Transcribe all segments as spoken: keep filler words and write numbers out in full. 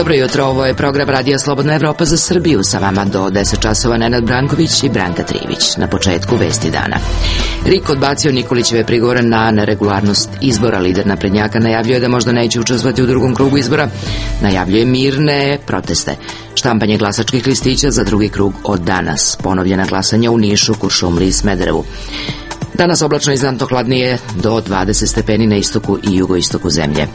Dobro jutro, ovo je program Radija Slobodna Evropa za Srbiju. Sa vama do deset časova Nenad Branković i Branka Trivić. Na početku vesti dana. R I K odbacio Nikolićeve prigovore na neregularnost izbora. Lider naprednjaka najavljuje da možda neće učestvovati u drugom krugu izbora. Najavljuje mirne proteste. Štampanje glasačkih listića za drugi krug od danas. Ponovljena glasanja u Nišu, Kuršumliji i Smederevu. Danas oblačno i znatno hladnije do dvadeset stepeni na istoku i jugoistoku zemlje.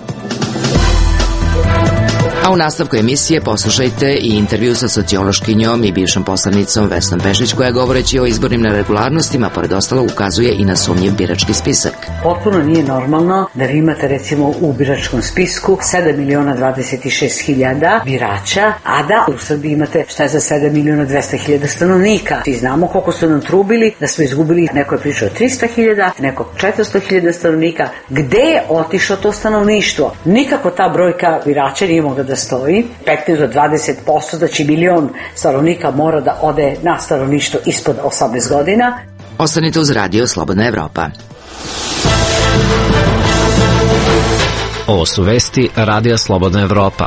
A u nastavku emisije poslušajte i intervju sa sociološkinjom i bivšom poslanicom Vesnom Pešić, koja govoreći o izbornim neregularnostima, pored ostalog, ukazuje i na sumnjiv birački spisak. Potpuno nije normalno da vi imate recimo u biračkom spisku sedam miliona dvadeset šest hiljada birača, a da u Srbiji imate šta je za sedam miliona dvesta hiljada stanovnika. Svi znamo koliko su nam trubili, da smo izgubili, neko je pričao trista hiljada, neko četiristo hiljada stanovnika. Gde je otišlo to stanovništvo? Nikako ta brojka birača nije mogla da stoji, petnaest do dvadeset posto, znači milion stanovnika mora da ode na stanovništvo ispod osamnaest godina. Ostanite uz Radio Slobodna Evropa. Ovo su vesti Radija Slobodna Evropa.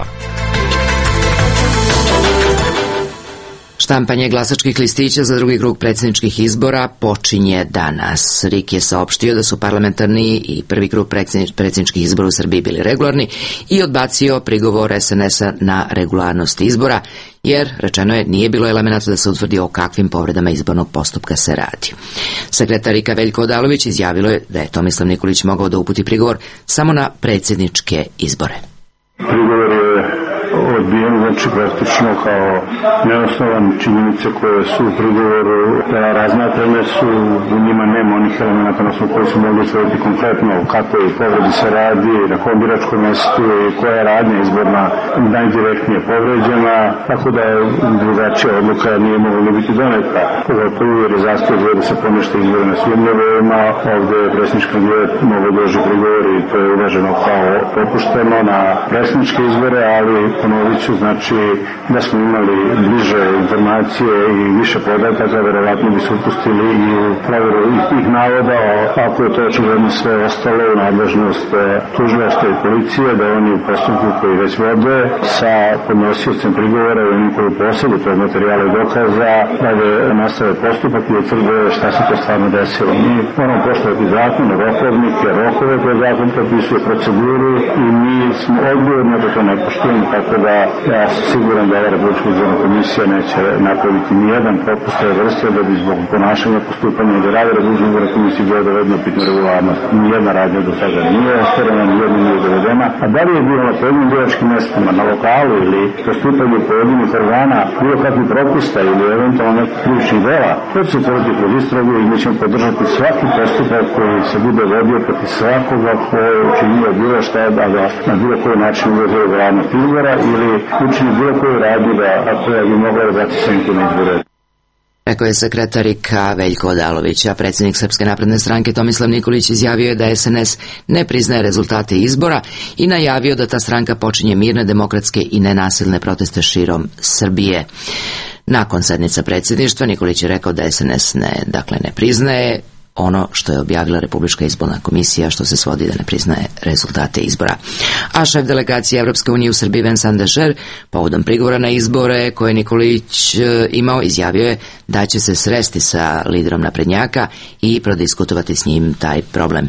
Štampanje glasačkih listića za drugi krug predsjedničkih izbora počinje danas. R I K je saopštio da su parlamentarni i prvi krug predsjedničkih izbora u Srbiji bili regularni i odbacio prigovor S N S-a na regularnost izbora, jer, rečeno je, nije bilo elemenata da se utvrdi o kakvim povredama izbornog postupka se radi. Sekretar R I K-a Veljko Odalović izjavilo je da je Tomislav Nikolić mogao da uputi prigovor samo na predsjedničke izbore. Prigovor je odbijen, znači praktično kao neosnovan. Činjenice koje su u prigovoru razmatrane su, u njima nema onih elementa na osnovu koji su mogli utvrditi konkretno kako i povredi se radi, na kom biračkom mjestu i koja je radnja izborna najdirektnije povređena, tako da je drugačija odluka nije mogla biti doneta. Pogotovo jer je zastoj da se ponište izbore na svim nivoima, ovdje je predsjednički kandidat mogao doži prigovor i to je uvaženo kao popušteno na predsjedničke izbore, ali ponovit ću, znači da smo imali bliže informacije i više podataka, verovatno bi se upustili i u pravilu tih navoda, ako je to očigledno sve ostalo u nadležnost tužilaštva i policije, da oni u postupku koji već vode sa podnosiocem prigovora i onim koji posjeduju tog materijala i dokaza, da nastave postupak i utvrde šta se to stvarno desilo. Mi moramo poštovati zakon, rokovnike, rokove koje zakon propisuje, proceduru i mi smo odgovorni da to ne poštujemo, tako da ja sam siguran da ova Republička izborna komisija neće napraviti nijedan propust ove vrste da bi zbog ponašanja, postupanja i da rade Republička izborna komisija bila dovedena pitna regularnost. Nijedna radnja do sada nije ostvarena, nijedna nije dovedena. A da li je bilo na pojedinim biračkim mjestima, na lokalu ili postupanju pojedinih organa, bilo kakvih propusta ili eventualno nekih krivičnih dela, to će se utvrditi kroz istragu i mi ćemo podržati svaki postupak koji se bude vodio protiv svakoga ko je učinio bilo šta da ga na bilo koji način uveže regularnost izbora ili učini bilo koju radnju da ako je bi mogla dati senku na izbore. Rekao je sekretar R I K-a Veljko Odalović, a predsjednik Srpske napredne stranke Tomislav Nikolić izjavio je da S N S ne priznaje rezultate izbora i najavio da ta stranka počinje mirne, demokratske i nenasilne proteste širom Srbije. Nakon sednice predsjedništva Nikolić je rekao da S N S ne, dakle, ne priznaje ono što je objavila Republička izborna komisija, što se svodi da ne priznaje rezultate izbora. A šef delegacije Evropske unije u Srbiji Vincent Dežer, povodom prigovora na izbore koje Nikolić imao, izjavio je da će se sresti sa liderom naprednjaka i prodiskutovati s njim taj problem.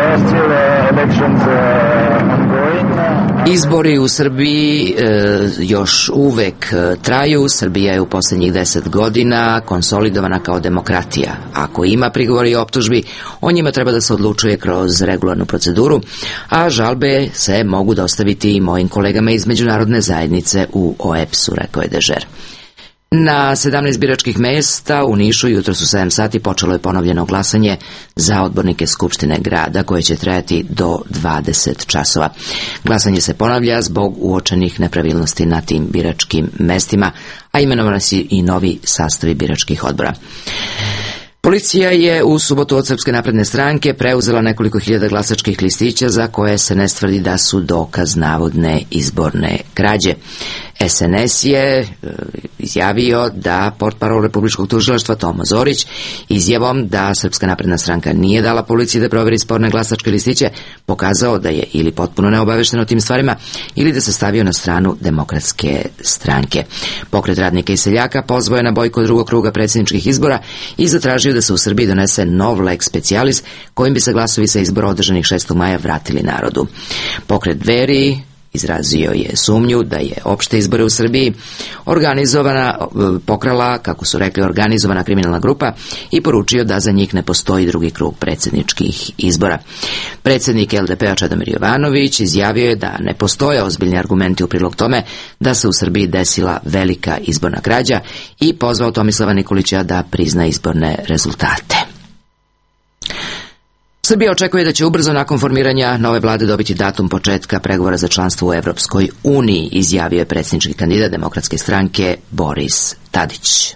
Izbori u Srbiji e, još uvek traju. Srbija je u posljednjih deset godina konsolidovana kao demokratija. Ako ima prigovori i optužbi, o njima treba da se odlučuje kroz regularnu proceduru, a žalbe se mogu dostaviti i mojim kolegama iz međunarodne zajednice u O E P S-u, rekao je Dežer. Na sedamnaest biračkih mjesta u Nišu jutros u sedam sati počelo je ponovljeno glasanje za odbornike Skupštine grada koje će trajati do dvadeset časova. Glasanje se ponavlja zbog uočenih nepravilnosti na tim biračkim mestima, a imenovani su i novi sastavi biračkih odbora. Policija je u subotu od Srpske napredne stranke preuzela nekoliko hiljada glasačkih listića za koje S N S tvrdi da su dokaz navodne izborne krađe. S N S je e, izjavio da portparol Republičkog tužilaštva Tomo Zorić izjavom da Srpska napredna stranka nije dala policiji da proveri sporne glasačke listiće pokazao da je ili potpuno neobavešten o tim stvarima ili da se stavio na stranu Demokratske stranke. Pokret radnika i seljaka pozvao je na bojkot drugog kruga predsjedničkih izbora i zatražio da se u Srbiji donese nov lex specialis kojim bi se glasovi sa izbora održanih šestog maja vratili narodu. Pokret Dveri izrazio je sumnju da je opšte izbore u Srbiji organizovana, pokrala, kako su rekli, organizovana kriminalna grupa i poručio da za njih ne postoji drugi krug predsjedničkih izbora. Predsjednik L D P-a Čedomir Jovanović izjavio je da ne postoje ozbiljni argumenti u prilog tome da se u Srbiji desila velika izborna krađa i pozvao Tomislava Nikolića da prizna izborne rezultate. Srbija očekuje da će ubrzo nakon formiranja nove vlade dobiti datum početka pregovora za članstvo u Evropskoj uniji, izjavio je predsjednički kandidat Demokratske stranke Boris Tadić.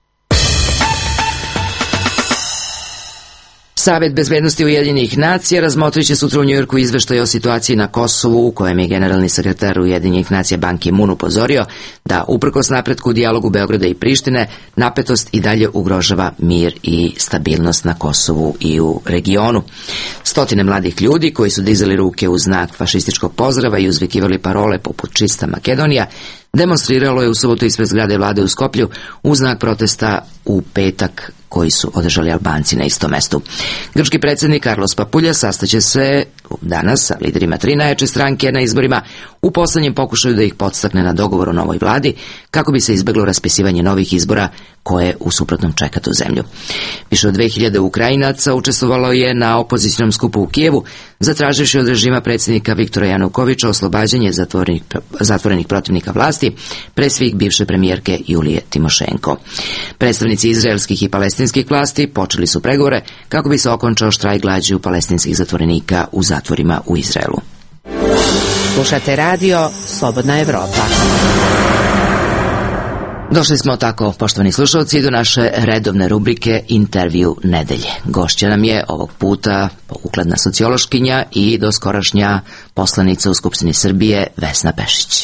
Savet bezbednosti Ujedinjenih nacija razmotrit će sutra u Njujorku izveštaj o situaciji na Kosovu u kojem je generalni sekretar Ujedinjenih nacija Ban Ki-moon upozorio da uprkos napretku u dijalogu Beograda i Prištine napetost i dalje ugrožava mir i stabilnost na Kosovu i u regionu. Stotine mladih ljudi koji su dizali ruke u znak fašističkog pozdrava i uzvikivali parole poput Čista Makedonija demonstriralo je u subotu ispred zgrade vlade u Skoplju u znak protesta u petak koji su održali Albanci na istom mestu. Grčki predsjednik Carlos Papulja sastaće se danas sa liderima tri najjače stranke na izborima u poslednjem pokušaju da ih podstakne na dogovor o novoj vladi kako bi se izbeglo raspisivanje novih izbora koje u suprotnom čeka tu zemlju. Više od dve hiljade Ukrajinaca učestvovalo je na opozicionom skupu u Kijevu, zatraživši od režima predsjednika Viktora Janukovića oslobađanje zatvorenih, zatvorenih protivnika vlasti, pre svih bivše premijerke Julije Timošenko. Predstavnici izraelskih i palestinskih vlasti počeli su pregovore kako bi se okončao štrajk glađu palestinskih zatvorenika u zatvorima u Izraelu. Slušate radio Slobodna Evropa. Došli smo tako, poštovani slušalci, do naše redovne rubrike Intervju nedelje. Gošća nam je ovog puta ugledna sociološkinja i doskorašnja poslanica u Skupštini Srbije Vesna Pešić.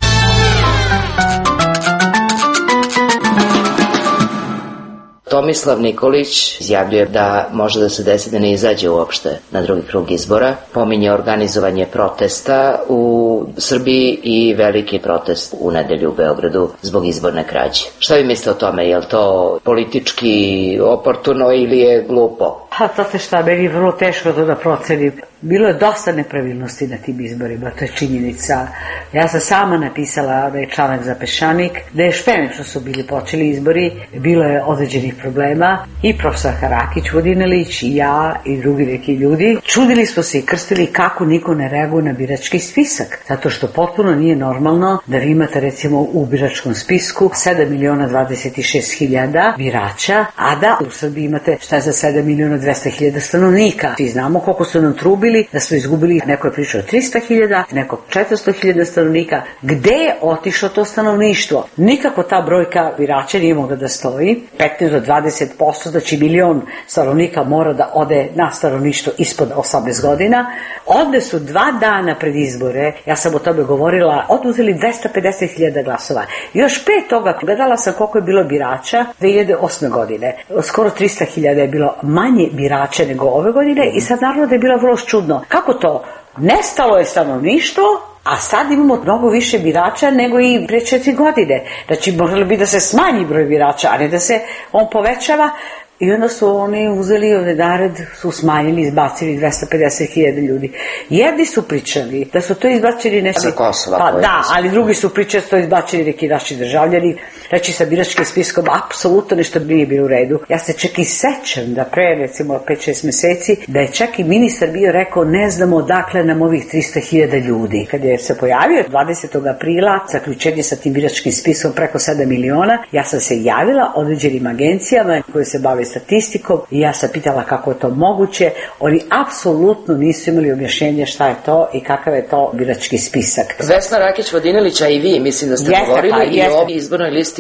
Tomislav Nikolić izjavljuje da može da se desi da ne izađe uopšte na drugi krug izbora. Pominje organizovanje protesta u Srbiji i veliki protest u nedelju u Beogradu zbog izborne krađe. Šta vi mislite o tome? Je li to politički oportuno ili je glupo? Pa, znate šta, meni je vrlo teško to da procenim. Bilo je dosta nepravilnosti na tim izborima, to je činjenica. Ja sam sama napisala da je članak za Peščanik, da je špene što su bili počeli izbori, bilo je određenih problema i profesor Harakić Vodinelić i ja i drugi neki ljudi. Čudili smo se i krstili kako niko ne reaguje na birački spisak, zato što potpuno nije normalno da vi imate recimo u biračkom spisku sedam miliona dvadeset šest hiljada birača, a da u Srbiji imate šta je za sedam miliona dvesta hiljada stanovnika. Svi znamo koliko su nam trubili da smo izgubili, neko je pričao trista hiljada, neko četiristo hiljada stanovnika. Gde je otišlo to stanovništvo? Nikako ta brojka birača nije mogla da stoji. petnaest do dvadeset posto, znači milion stanovnika mora da ode na stanovništvo ispod osamnaest godina. Ovde su dva dana pred izbore, ja sam o tome govorila, oduzeli dvesta pedeset hiljada glasova. Još pre toga gledala sam koliko je bilo birača dve hiljade osme godine. Skoro trista hiljada je bilo manje birača nego ove godine i sad naravno da je bilo vrlo čudno. Kako to? Nestalo je stanovništvo, a sad imamo mnogo više birača nego i pre četiri godine. Znači, moželo bi da se smanji broj birača, a ne da se on povećava. I onda su oni uzeli ovdje nared, su smanjili, izbacili dvesta pedeset hiljada ljudi. Jedni su pričali da su to izbacili neki... Sa Kosova. Pa da, ali drugi su pričali da su to izbacili neki naši državljani. Znači, sa biračkim spiskom apsolutno nešto nije bilo u redu. Ja se čak i sećam da pre, recimo, pet šest meseci, da je čak i ministar bio rekao ne znamo odakle nam ovih trista hiljada ljudi. Kad je se pojavio dvadesetog aprila zaključenje sa tim biračkim spiskom preko sedam miliona, ja sam se javila određenim agencijama koje se bave statistikom i ja sam pitala kako je to moguće. Oni apsolutno nisu imali objašnjenje šta je to i kakav je to birački spisak. Vesna Rakić Vodinelić, a i vi mislim da ste jeste, govorili pa, i o izbornoj listi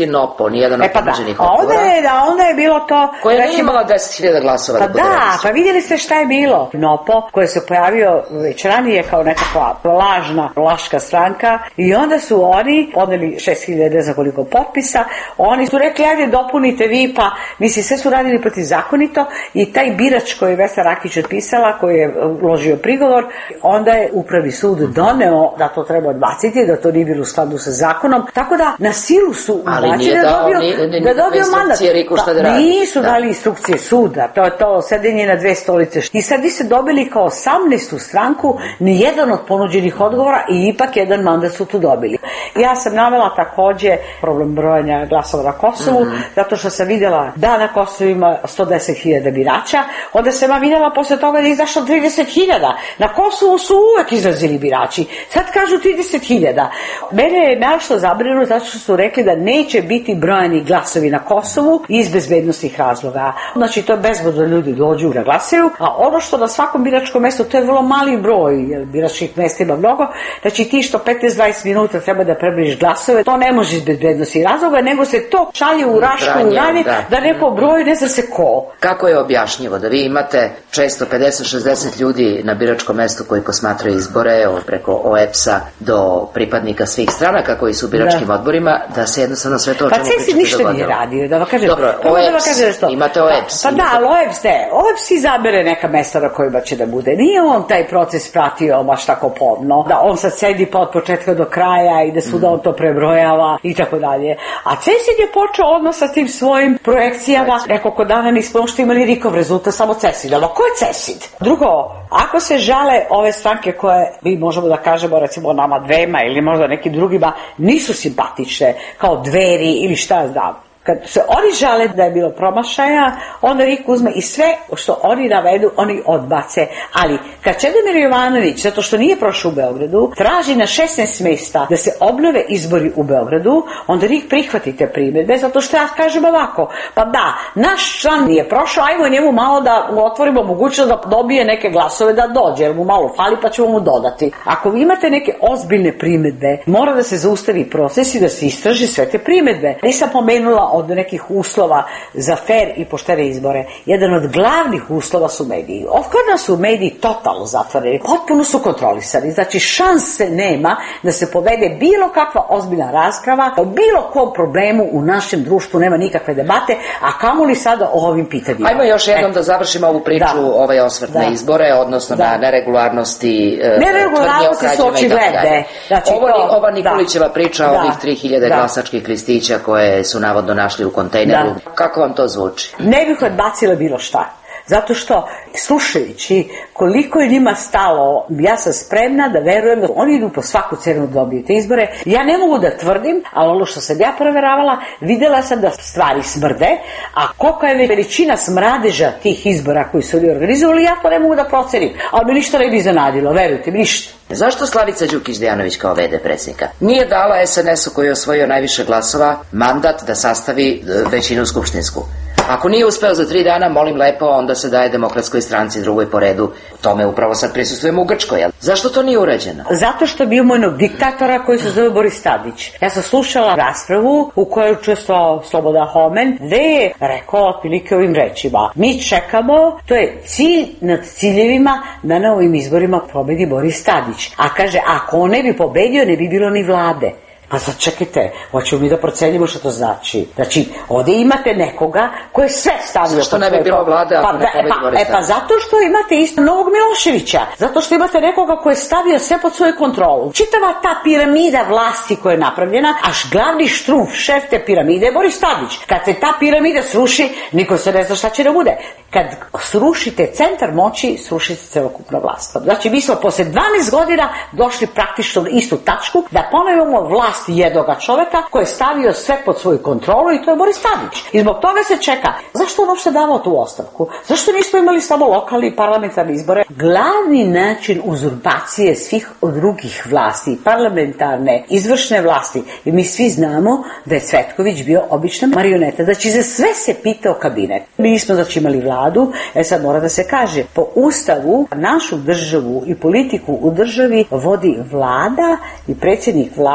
listi Nopo, nijedan od E pa da, ponuđenih a onda odgovora. je, da, onda je bilo to... Koja nije recimo- imala deset hiljada glasova. Pa da bude da, registrovan. pa vidjeli ste šta je bilo. Nopo, koji se pojavio već ranije kao nekakva lažna, laška stranka, i onda su oni podneli šest hiljada za koliko potpisa, oni su rekli, ajde dopunite vi, pa misli, sve su radili protivzakonito, i taj birač koji je Vesna Rakić otpisala, koji je uložio prigovor, onda je Upravni sud doneo da to treba odbaciti, da to nije bilo u skladu sa zakonom, tako da na silu su Ali ubacili nije da dao dobio, ni- ni- da dobio instrukcije mandat. Riku šta da Pa radi. nisu Da. dali instrukcije suda, to je to sedenje na dve stolice. I sad vi ste dobili kao osamnaestu stranku ni jedan od ponuđenih odgovora, i ipak jedan mandat su tu dobili. Ja sam navela takođe problem brojanja glasova na Kosovu, Mhm. zato što sam vidjela da na Kosovu ima sto deset hiljada birača, onda sam ja vidjela posle toga da je izašlo trideset hiljada. Na Kosovu su uvek izrazili birači. Sad kažu trideset hiljada. Mene je nešto zabrinulo zato što su rekli da neće biti brojani glasovi na Kosovu iz bezbednostnih razloga. Znači, to je bezbedno da ljudi dođu da glasaju, a ono što na svakom biračkom mestu, to je vrlo mali broj, jer biračkih mesta ima mnogo, znači ti što petnaest do dvadeset minuta treba da prebriš glasove, to ne može iz bezbednosti razloga, nego se to šalje u Rašku, u Branje, Ranje, da. da neko broji, ne zna se ko. Kako je objašnjivo da vi imate često pedeset do šezdeset ljudi na biračkom mestu koji posmatraju izbore, od preko O E P S-a do pripadnika svih stranaka koji su u biračkim Da. odborima, da se jednostavno sve to o Pa čemu Cesi pričate ništa nije dogodilo? radio, da vam kažem. Dobro, prvo da vam O E P S, kažem što- imate O E P S, Pa, pa da, imate- ali O E P S ne. O E P S izabere neka mesta na kojima će da bude. Nije on taj proces pratio baš tako pomno, da on sad sedi pa od početka do kraja i da svuda on to prebrojava i tako dalje. A Cesid je počeo odmah sa tim svojim projekcijama. Nekoliko dana nismo uopšte imali nikakav rezultat, samo Cesid. Ali ko je Cesid? Drugo, ako se žale ove stranke koje, mi možemo da kažemo recimo nama dvema ili možda nekim drugima, nisu simpatične, kao Dveri ili šta ja znam. Kad se oni žale da je bilo promašaja, onda Rik uzme i sve što oni navedu, oni odbace. Ali kad Čedomir Jovanović, zato što nije prošao u Beogradu, traži na šesnaest mesta da se obnove izbori u Beogradu, onda Rik prihvati te primedbe, zato što ja kažem ovako, pa da, naš član nije prošao, ajmo njemu malo da mu otvorimo mogućnost da dobije neke glasove da dođe, jer mu malo fali pa ćemo mu dodati. Ako vi imate neke ozbiljne primedbe, mora da se zaustavi proces i da se istraži sve te primedbe. Nisam pomenula od nekih uslova za fer i poštene izbore. Jedan od glavnih uslova su mediji. Od kada su mediji totalno zatvoreni, potpuno su kontrolisani. Znači, šanse nema da se povede bilo kakva ozbiljna rasprava o bilo kom problemu u našem društvu, nema nikakve debate, a kamoli sada o ovim pitanjima. Ajmo još jednom Eto. da završimo ovu priču, Da. ovaj osvrt Da. na izbore, odnosno Da. na neregularnosti, e, Neregularnosti tvrdnje su o krađama i tako očigledne. dalje. Znači, Ovo, to- ova Nikolićeva priča, Da. ovih tri hiljade Da. glasačkih listića koje su navodno našli u kontejneru, Da. kako vam to zvuči? Ne bih odbacila bilo šta. Zato što, slušajući koliko je njima stalo, ja sam spremna da verujem da oni idu po svaku cenu da dobiju te izbore. Ja ne mogu da tvrdim, ali ono što sam ja proveravala, videla sam da stvari smrde, a kolika je veličina smradeža tih izbora koji su oni organizovali, ja to ne mogu da procenim. Ali me ništa ne bi zanadilo, verujte mi, ništa. Zašto Slavica Đukić-Dejanović kao ve de predsjednika nije dala es en es-u koji je osvojio najviše glasova mandat da sastavi e, većinu skupštinsku? Ako nije uspeo za tri dana, molim lepo, onda se daje Demokratskoj stranci, drugoj po redu. Tome upravo sad prisustujemo u Grčkoj. Jel? Zašto to nije urađeno? Zato što bi imamo jednog diktatora koji se zove Boris Tadić. Ja sam slušala raspravu u kojoj je učestvovao Slobodan Homen, gde je rekao otprilike ovim rečima: mi čekamo, to je cilj nad ciljevima, da na ovim izborima pobedi Boris Tadić. A kaže, ako on ne bi pobedio, ne bi bilo ni vlade. Pa sad čekajte, hoćemo mi da procenimo što to znači. Znači, ovdje imate nekoga koji je sve stavio... Zašto pod ne bi svoje- bilo vlade ako pa, ne da, pobedi e, pa, Boris e, pa Tadić? zato što imate isto Novog Miloševića. Zato što imate nekoga koji je stavio sve pod svoju kontrolu. Čitava ta piramida vlasti koja je napravljena, až glavni štrumf, šef te piramide je Boris Tadić. Kad se ta piramida sruši, niko se ne zna šta će da bude. Kad srušite centar moći, srušite celokupna vlast. Znači, mi smo posle dvanaest godina došli praktično na istu tačku da ponovimo vlast jednoga čoveka koji je stavio sve pod svoju kontrolu i to je Boris Tadić. I zbog toga se čeka. Zašto on uopšte davao tu ostavku? Zašto nismo imali samo lokalni i parlamentarne izbore? Glavni način uzurpacije svih drugih vlasti, parlamentarne, izvršne vlasti, i mi svi znamo da je Cvetković bio obična marioneta. Znači, za sve se pitao kabinet. Mi nismo znači imali vladu, e sad mora da se kaže, po ustavu našu državu i politiku u državi vodi vlada i predsjednik vlade,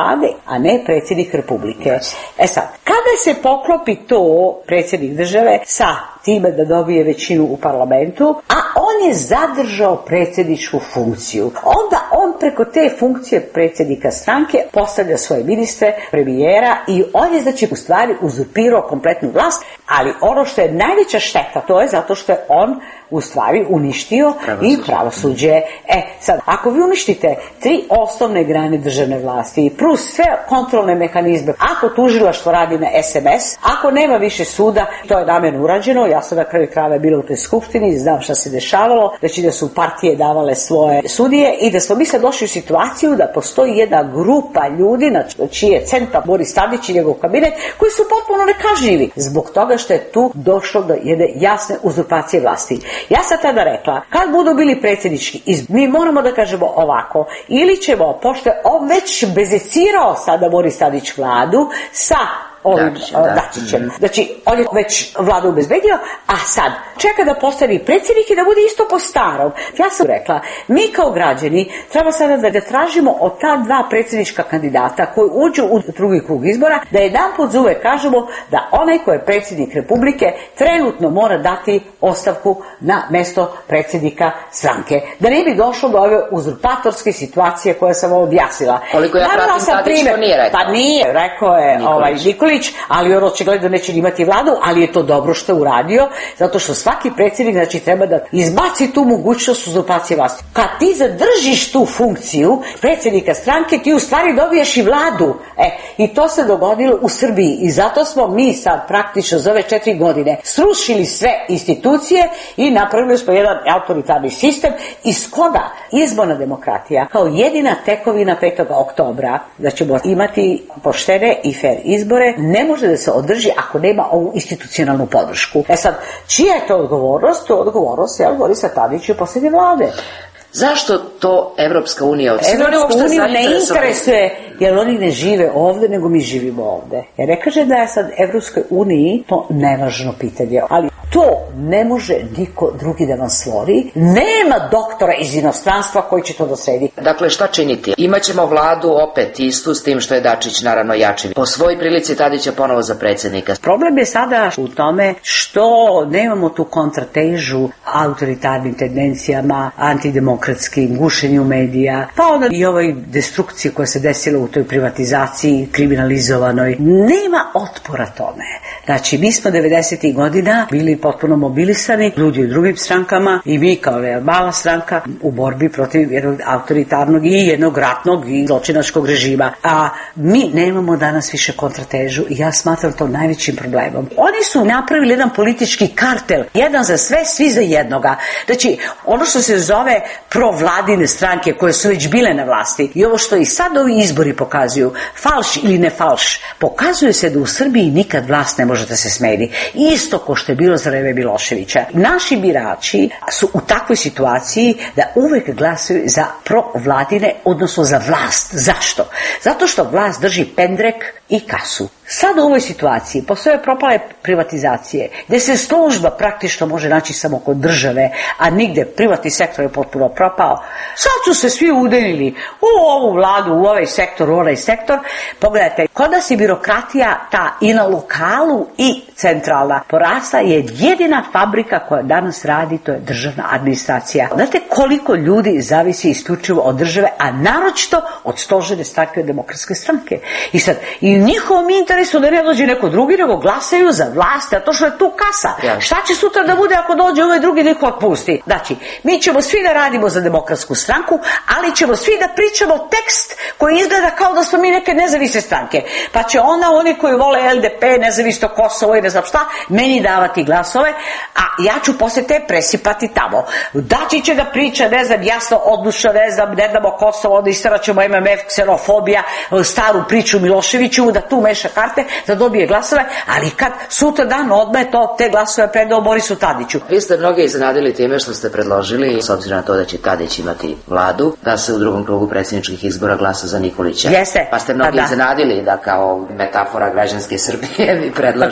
a ne predsjednik Republike. E sad, kada se poklopi to predsjednik države sa time da dobije većinu u parlamentu, a on je zadržao predsjedničku funkciju, onda on preko te funkcije predsjednika stranke postavlja svoje ministre, premijera i on je znači u stvari uzurpirao kompletnu vlast, ali ono što je najveća šteta to je zato što je on u stvari uništio pravosuđe. I pravosuđe. E, sad, ako vi uništite tri osnovne grane državne vlasti plus sve kontrolne mehanizme, ako tužilaštvo radi na es em es, ako nema više suda, to je namjerno urađeno, ja sam na kraju krajeva bila u toj skupštini, znam šta se dešavalo, znači da su partije davale svoje sudije i da smo mi sad došli u situaciju da postoji jedna grupa ljudi na čiji je centar Boris Tadić i njegov kabinet, koji su potpuno nekažnjivi zbog toga što je tu došlo do jedne jasne uzurpacije vlasti. Ja sam tada rekla, kad budu bili predsjednički izbori, mi moramo da kažemo ovako, ili ćemo, pošto je on već bezecirao sada Boris Tadić vladu sa ovim Dačićem. Znači, on je već vladu obezbedio, a sad čeka da postavi predsjednik i da bude isto po starom. Ja sam rekla, mi kao građani treba sada da, da tražimo od ta dva predsjednička kandidata koji uđu u drugi krug izbora, da jedanput za uvek kažemo da onaj ko je predsjednik Republike trenutno mora dati ostavku na mesto predsjednika stranke. Da ne bi došlo do ove uzurpatorske situacije koje sam ovo objasnila. Koliko ja pratim, Tadić to nije rekao. Pa nije, rekao je Nikolić. ovaj Nikolić, ali on očigledno neće imati vladu, ali je to dobro što je uradio, zato što svaki predsjednik znači treba da izbaci tu mogućnost uzurpacije vlasti. Kad ti zadržiš tu funkciju predsjednika stranke, ti u stvari dobiješ i vladu. E, i to se dogodilo u Srbiji i zato smo mi sad praktično za ove četiri godine srušili sve institucije i napravili smo jedan autoritarni sistem iz koga izborna demokratija kao jedina tekovina petog oktobra da ćemo imati poštene i fer izbore ne može da se održi ako nema ovu institucionalnu podršku. E sad, čija je to odgovornost? To je odgovornost, jel, Borisa Tadića i posljednje vlade. Zašto to Evropska unija? Evropska unija ne interesuje, jer oni ne žive ovde, nego mi živimo ovde. Jer ne kaže da je sad Evropskoj uniji to nevažno pitanje, ali to ne može niko drugi da vam stvori. Nema doktora iz inostranstva koji će to da sredi. Dakle, šta činiti? Imaćemo vladu opet istu, s tim što je Dačić naravno jači. Po svoj prilici Tadića ponovo za predsjednika. Problem je sada u tome što nemamo tu kontratežu autoritarnim tendencijama, antidemokratskim, gušenju medija, pa onda i ovoj destrukciji koja se desila u toj privatizaciji kriminalizovanoj. Nema otpora tome. Znači, mi smo devedesetih godina bili potpuno mobilisani, ljudi u drugim strankama i mi kao mala stranka u borbi protiv jednog autoritarnog i jednog ratnog i zločinačkog režima. A mi nemamo danas više kontratežu i ja smatram to najvećim problemom. Oni su napravili jedan politički kartel, jedan za sve, svi za jednoga. Znači, ono što se zove provladine stranke koje su već bile na vlasti i ovo što i sad ovi izbori pokazuju, falš ili ne falš, pokazuje se da u Srbiji nikad vlast ne može da se smeni. Isto ko što je bilo za vreme Miloševića. Naši birači su u takvoj situaciji da uvek glasaju za provladine, odnosno za vlast. Zašto? Zato što vlast drži pendrek i kasu. Sad u ovoj situaciji postoje propale privatizacije, gde se služba praktično može naći samo kod države, a nigde privatni sektor je potpuno propao. Sad su se svi udenili u ovu vladu, u ovaj sektor, u onaj sektor. Pogledajte, kod nas je birokratija ta i na lokalu i centralna. Porasla je jedina fabrika koja danas radi, to je državna administracija. Znate koliko ljudi zavisi isključivo od države, a naročito od stožerne stranke, od Demokratske stranke. I sad, i u njihovom interesu da ne dođe neko drugi, nego glasaju za vlast, a to što je tu kasa. Ja. Šta će sutra da bude ako dođe ovaj drugi neko otpusti? Znači, mi ćemo svi da radimo za Demokratsku stranku, ali ćemo svi da pričamo tekst koji izgleda kao da smo mi neke nezavisne stranke. Pa će ona, oni koji vole el de pe, nezavisno Kosovo i ne znam šta, meni davati glasove, a ja ću posle te presipati tamo. Dačić će da priča, ne znam, jasno, odlučno, ne znam, ne damo Kosovo, onda istaraćemo em em ef, ksenofobija, staru priču Miloševiću, da tu meša karte, da dobije glasove, ali kad sutra dan odme to, te glasove predao Borisu Tadiću. Vi ste mnoge iznenadili time što ste predložili, s obzirom na to da će Tadić imati vladu, da se u drugom krugu predsjedničkih izbora glasa za Nikolića. Jeste. Pa ste mnogi da. iznenadili da kao metafora građanske Srbije vi predlažete. Da,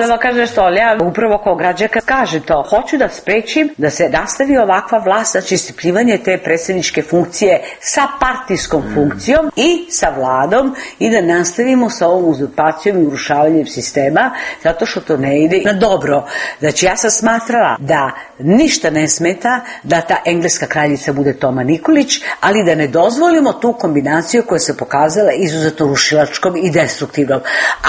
da vam kažem što, ali ja upravo kao građanka kaže to. Hoću da sprečim da se nastavi ovakva vlast, znači iscrpljivanje te predsjedničke funkcije sa partijskom mm. funkcijom i sa vladom i da nastavimo sa ovom uzurpacijom i urušavanjem sistema, zato što to ne ide na dobro. Znači ja sam smatrala da ništa ne smeta da ta engleska kraljica bude Toma Nikolić, ali da ne dozvolimo tu kombinaciju koja se pokazala izuzetno rušilačkom i destruktivnom. A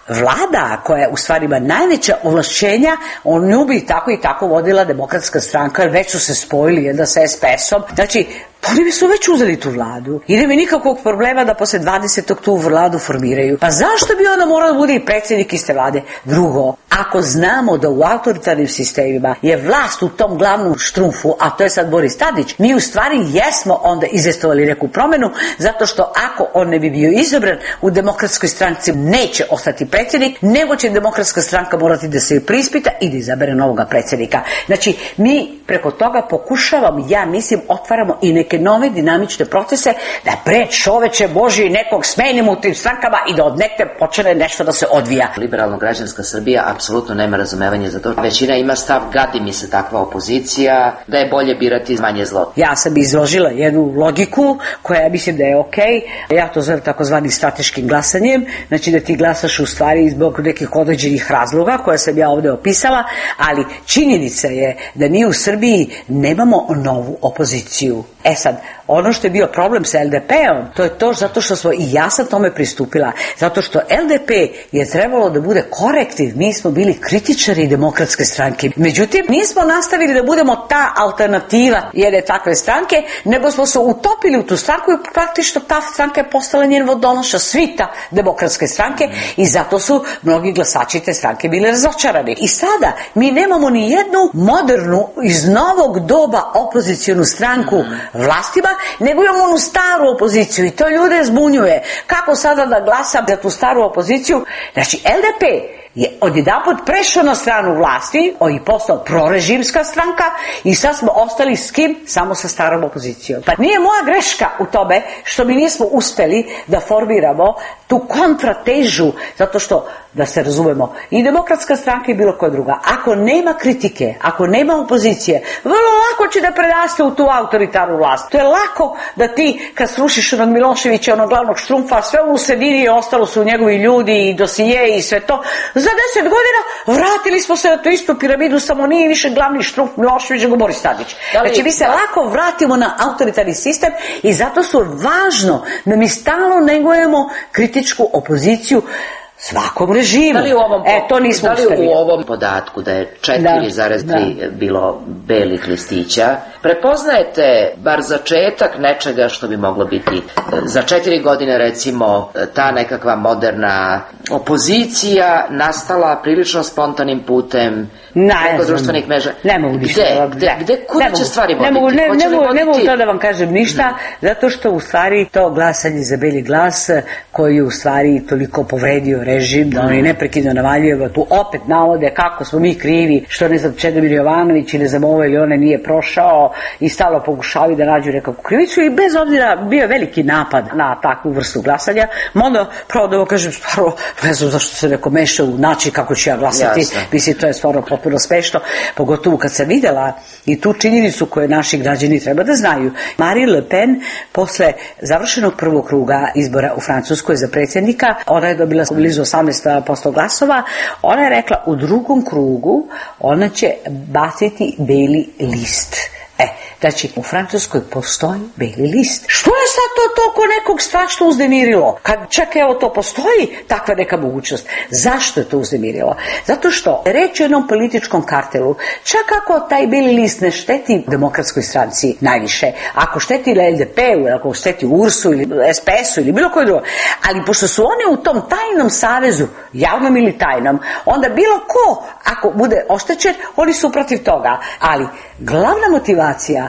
vlada koja u stvari ima najveća ovlašćenja, on nju bi tako i tako vodila Demokratska stranka, jer već su se spojili jedna sa es pe esom. Znači, oni bi su već uzeli tu vladu. I nema nikakvog problema da posle dvadesetog tu vladu formiraju. Pa zašto bi ona morala da bude i predsjednik iste vlade? Drugo, ako znamo da u autoritarnim sistemima je vlast u tom glavnom štrumfu, a to je sad Boris Tadić, mi u stvari jesmo onda izvestovali neku promenu, zato što ako on ne bi bio izabran, u Demokratskoj stranci neće ostati predsjednik, nego će Demokratska stranka morati da se prispita i da izabere novoga predsjednika. Znači, mi preko toga pokušavamo, ja mislim, otvaramo i neke nove dinamične procese, da pre čoveče Božji nekog smenimo u tim strankama i da od nekde počne nešto da se odvija. Liberalno-građanska Srbija apsolutno nema razumevanje za to. Većina ima stav, gadi mi se takva opozicija, da je bolje birati manje zlo. Ja sam izložila jednu logiku koja ja mislim da je okej. Ja to zovem takozvani strateškim glasanjem, znači da ti glasaš u stvari zbog nekih određenih razloga koje sam ja ovde opisala, ali činjenica je da mi u Srbiji nemamo novu opoziciju. E sad, ono što je bio problem sa el de pe-om, to je to zato što smo, i ja sam tome pristupila, zato što el de pe je trebalo da bude korektiv, mi smo bili kritičari Demokratske stranke. Međutim, nismo nastavili da budemo ta alternativa jedne takve stranke, nego smo se utopili u tu stranku i praktično ta stranka je postala njen vodonoša, svita Demokratske stranke i zato su mnogi glasači te stranke bili razočarani. I sada mi nemamo ni jednu modernu iz novog doba opozicionu stranku vlastima, nego imamo onu staru opoziciju i to ljude zbunjuje. Kako sada da glasam za tu staru opoziciju? Znači, el de pe je odjedanput prešao na stranu vlasti, on je postao prorežimska stranka i sad smo ostali s kim? Samo sa starom opozicijom. Pa nije moja greška u tome što mi nismo uspeli da formiramo tu kontratežu, zato što, da se razumemo, i Demokratska stranka i bilo koja druga, ako nema kritike, ako nema opozicije, vrlo lako će da predaste u tu autoritarnu vlast. To je lako da ti, kad srušiš onog Miloševića, onog glavnog štrumfa, sve u sredini ostalo su njegovi ljudi i dosije i sve to. Za deset godina vratili smo se na tu istu piramidu, samo nije više glavni štrumf Milošević, nego Boris Tadić. Znači, mi se lako vratimo na autoritarni sistem i zato su važno da mi stalno negujemo kritičku opoziciju svakom režimu. Da li u ovom, e, to nismo da li uspeli. u ovom podatku da je četiri zarez tri bilo belih listića, prepoznajete bar začetak nečega što bi moglo biti za četiri godine, recimo, ta nekakva moderna opozicija nastala prilično spontanim putem preko društvenih mreža? Ne mogu ništa. Gde, gde, gde kuda će stvari voditi? Ne mogu, ne, ne, mogu, ne mogu to da vam kažem ništa, zato što u stvari to glasanje za beli glas, koji u stvari toliko povredio režim, da oni neprekidno navaljujemo, tu opet navode kako smo mi krivi, što ne znam, Čedomir Jovanović ili za ovo ili one nije prošao i stalo pokušavaju da nađu nekakvu krivicu i bez obzira bio je veliki napad na takvu vrstu glasanja. Onda, pravo da ovo kažem, stvarno, ne znam zašto se neko meša u način kako ću ja glasati. Jasne. Mislim, to je stvarno potpuno smešno, pogotovo kad sam videla i tu činjenicu koju naši građani treba da znaju. Marine Le Pen, posle završenog prvog kruga izbora u Francuskoj za predsjednika, ona je dobila blizu osamnaest posto glasova, ona je rekla u drugom krugu ona će baciti beli list. E, znači, u Francuskoj postoji beli list. Što je sad to toliko nekog strašno uznemirilo? Kad čak evo to postoji takva neka mogućnost. Zašto je to uznemirilo? Zato što reč o jednom političkom kartelu, čak ako taj beli list ne šteti Demokratskoj stranci najviše, ako šteti el de pe-u, ako šteti u er es u ili es pe esu ili bilo koji drugo, ali pošto su oni u tom tajnom savezu, javnom ili tajnom, onda bilo ko, ako bude oštećen, oni su protiv toga. Ali glavna motivacija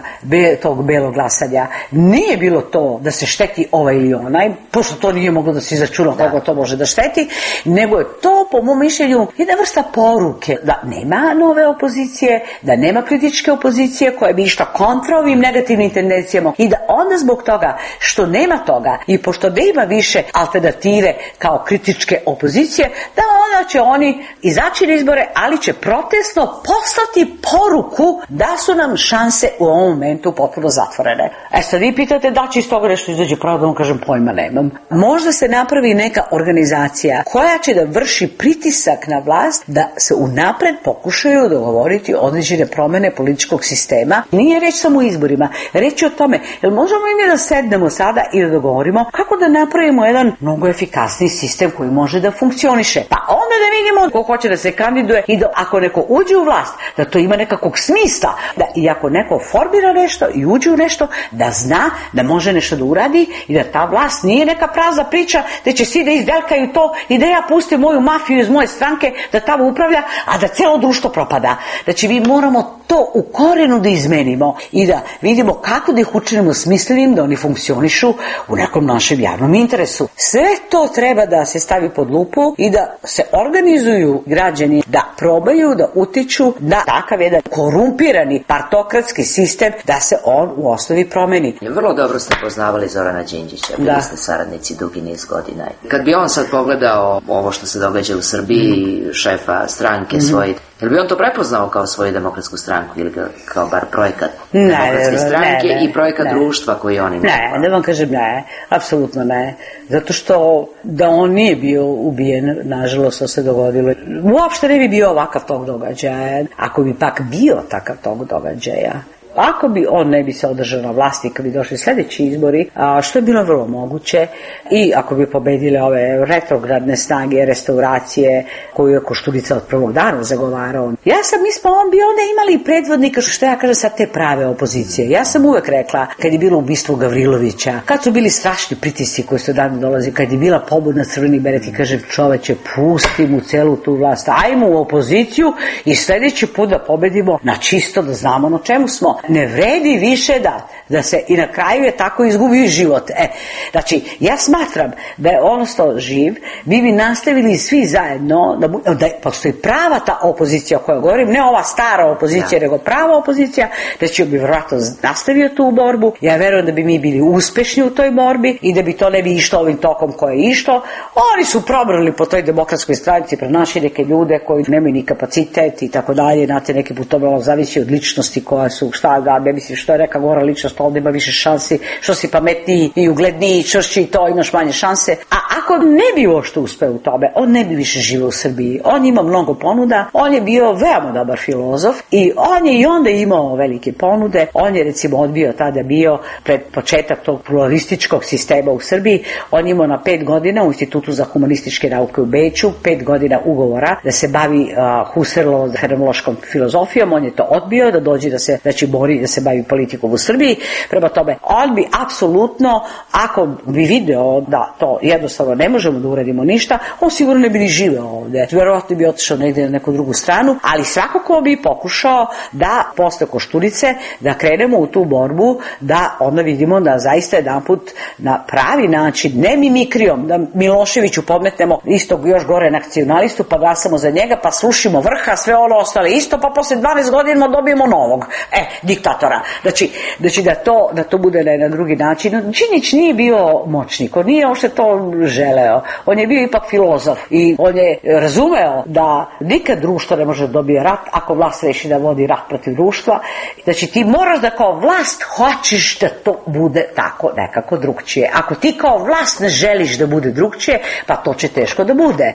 be, tog belog glasanja nije bilo to da se šteti ovaj ili onaj, pošto to nije moglo da se izračuna koga to može da šteti, nego je to, po mom mišljenju, jedna vrsta poruke da nema nove opozicije, da nema kritičke opozicije koja bi išla kontra ovim negativnim tendencijama i da onda zbog toga što nema toga i pošto nema više alternative kao kritičke opozicije, da onda će oni izaći na izbore, ali će protestno poslati poruku da su nam šanse u ovom momentu potpuno zatvorene. E sad vi pitate da će iz toga nešto izađe, pravo da vam kažem, pojma nemam. Možda se napravi neka organizacija koja će da vrši pritisak na vlast da se unapred pokušaju dogovoriti određene promene političkog sistema. Nije reč samo o izborima, reč je o tome, jel možemo i mi da sednemo sada i da dogovorimo kako da napravimo jedan mnogo efikasniji sistem koji može da funkcioniše. Pa onda da vidimo ko hoće da se kandiduje i da ako neko uđe u vlast, da to ima nekakvog smisla, da i ako neko formira nešto i uđe u nešto, da zna da može nešto da uradi i da ta vlast nije neka prazna priča da će svi da izdelkaju to i da ja pustim moju mafiju iz moje stranke da tamo upravlja, a da celo društvo propada. Znači mi moramo to u korenu da izmenimo i da vidimo kako da ih učinimo smislenim, da oni funkcionišu u nekom našem javnom interesu. Sve to treba da se stavi pod lupu i da se organizuju građani, da probaju da utiču na takav jedan korumpirani partokratski sistem, da se on u osnovi promeni. Vrlo dobro ste poznavali Zorana Đinđića, bili da. ste saradnici dugi niz godina. Kad bi on sad pogledao ovo što se događa u Srbiji, mm. šefa stranke mm-hmm. svoje, jel bi on to prepoznao kao svoju demokratsku stranku ili kao bar projekat ne, demokratske stranke ne, ne, i projekat ne. društva koji on ima? Ne, da vam kažem ne, apsolutno ne. Zato što da on nije bio ubijen, nažalost to se dogodilo, uopšte ne bi bio ovakav tog događaja. Ako bi pak bio takav tog događaja, ako bi on ne bi se održao na vlasti kad bi došli sljedeći izbori, a što je bilo vrlo moguće, i ako bi pobedile ove retrogradne snage, restauracije koju je Koštunica od prvog dana zagovarao. Ja sam, mi smo on bi onda imali predvodnika, što ja kažem sad, te prave opozicije. Ja sam uvek rekla, kad je bilo ubistvo Gavrilovića, kad su bili strašni pritisci koji su dan dolazi, kad je bila pobuna Crveni beret i kažem, čoveče, pusti mu celu tu vlast, ajmo u opoziciju i sljedeći put da pobedimo na čisto, da znamo na čemu smo. Ne vredi više da, da se i na kraju je tako izgubio život. E, znači, ja smatram da je on ostao živ, vi bi nastavili svi zajedno, da, da postoji prava ta opozicija o kojoj govorim, ne ova stara opozicija, ja. nego prava opozicija, da će bi vjerojatno nastavio tu borbu. Ja verujem da bi mi bili uspešni u toj borbi i da bi to ne bi išlo ovim tokom koje je išlo. Oni su probrali po toj demokratskoj stranici, pronašli neke ljude koji nemaju ni kapacitet i tako dalje, znate, neki put to malo zavisi od ličnosti koja su, šta da, ne mislim što je reka gora ličnost, ovdje ima više šansi, što si pametniji i ugledniji, čvršći i to, imaš manje šanse. A ako ne bi uopšte uspeo u tome, on ne bi više živio u Srbiji. On ima mnogo ponuda, on je bio veoma dobar filozof i on je i onda imao velike ponude. On je recimo odbio tada bio pred početak tog pluralističkog sistema u Srbiji. On imao na pet godina u Institutu za humanističke nauke u Beču, pet godina ugovora da se bavi uh, Husserlovom fenomenološkom filozofijom. On je to odbio, da dođe da se, znači bori da se bavi politikom u Srbiji. Prema tome, on bi apsolutno, ako bi video da to jednostavno ne možemo da uradimo ništa, on sigurno ne bi ni živeo ovde. Vjerojatno bi otišao negdje na neku drugu stranu, ali svakako bi pokušao da posle Koštunice, da krenemo u tu borbu, da onda vidimo da zaista jedanput na pravi način, ne mimikrijom, da Miloševiću podmetnemo istog još gore nacionalistu, pa glasamo za njega, pa slušimo vrha, sve ono ostale isto, pa posle dvanaest godina dobijemo novog. E, diktatora. Znači, znači da, to, da to bude na jedan drugi način. Đinđić nije bio moćnik, on nije uopšte to želeo. On je bio ipak filozof i on je razumeo da nikad društvo ne može da dobije rat ako vlast reši da vodi rat protiv društva. Znači ti moraš da kao vlast hoćeš da to bude tako nekako drugčije. Ako ti kao vlast ne želiš da bude drugčije, pa to će teško da bude.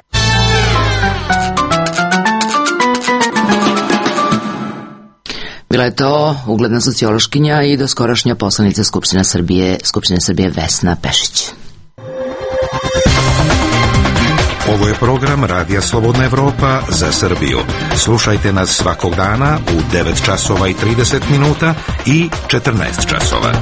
Bila je to ugledna sociološkinja i doskorašnja poslanica Skupštine Srbije, Skupštine Srbije Vesna Pešić. Ovo je program Radija Slobodna Evropa za Srbiju. Slušajte nas svakog dana u devet časova i trideset minuta i četrnaest časova.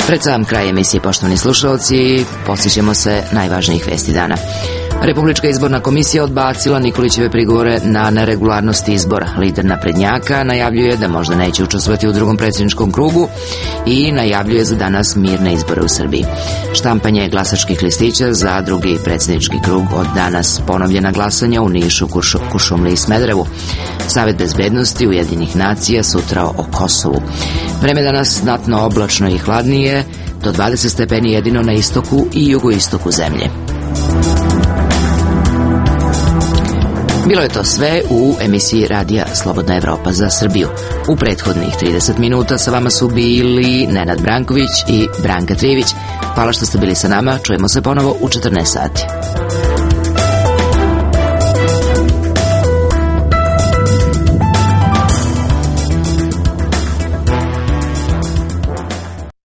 Pred sam kraj emisije, poštovani slušalci, podsjećamo se najvažnijih vesti dana. Republička izborna komisija odbacila Nikolićeve prigovore na neregularnost izbora. Lider naprednjaka najavljuje da možda neće učestvovati u drugom predsjedničkom krugu i najavljuje za danas mirne izbore u Srbiji. Štampanje glasačkih listića za drugi predsjednički krug od danas, ponovljena glasanja u Nišu, Kuršu, Kuršumliji i Smederevu. Savet bezbednosti Ujedinjenih nacija sutra o Kosovu. Vreme danas znatno oblačno i hladnije, do dvadeset stepeni jedino na istoku i jugoistoku zemlje. Bilo je to sve u emisiji Radija Slobodna Evropa za Srbiju. U prethodnih trideset minuta sa vama su bili Nenad Branković i Branka Trijević. Hvala što ste bili sa nama, čujemo se ponovo u četrnaest sati.